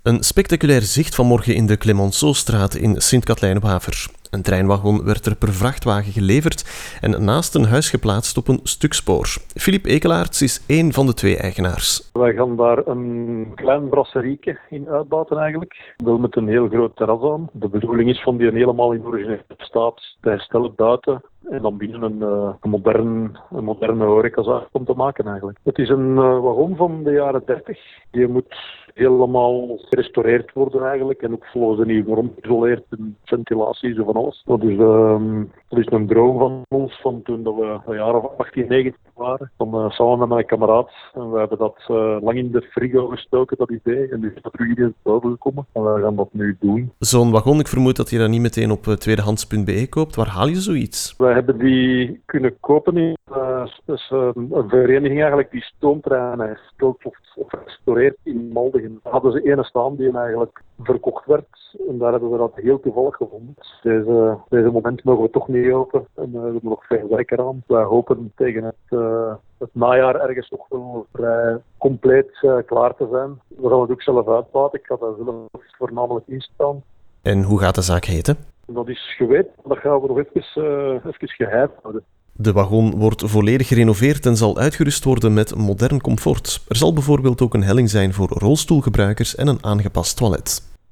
Een spectaculair zicht vanmorgen in de Clemenceaustraat in Sint-Katlijne-Waver. Een treinwagon werd er per vrachtwagen geleverd en naast een huis geplaatst op een stuk spoor. Philippe Ekelaerts is één van de twee eigenaars. Wij gaan daar een klein brasserieke in uitbaten eigenlijk. Wel met een heel groot terras aan. De bedoeling is van die helemaal in originele staat te herstellen buiten. En dan binnen een moderne horecazaak om te maken eigenlijk. Het is een wagon van de jaren 30. Die moet helemaal gerestaureerd worden eigenlijk. En ook volgens een nieuwe norm geïsoleerd en ventilatie zo van alles. Dat is een droom van ons van toen dat we een jaar of 18, 19 waren. Dan, samen met mijn kameraad. En we hebben dat lang in de frigo gestoken, dat idee. En nu is dat terug in het buiten gekomen. En we gaan dat nu doen. Zo'n wagon, ik vermoed dat je dat niet meteen op tweedehands.be koopt. Waar haal je zoiets? We hebben die kunnen kopen in een vereniging eigenlijk die stoomtreinen herstelt of restaureert in Maldegem. Daar hadden ze ene staan die eigenlijk verkocht werd en daar hebben we dat heel toevallig gevonden. Deze moment mogen we toch niet open en we hebben nog veel werk eraan. Wij hopen tegen het najaar ergens nog wel vrij compleet klaar te zijn. We gaan het ook zelf uitbaten. Ik ga daar zelf voornamelijk in staan. En hoe gaat de zaak heten? Dat is geweten, dat gaan we nog even geheim houden. De wagon wordt volledig gerenoveerd en zal uitgerust worden met modern comfort. Er zal bijvoorbeeld ook een helling zijn voor rolstoelgebruikers en een aangepast toilet.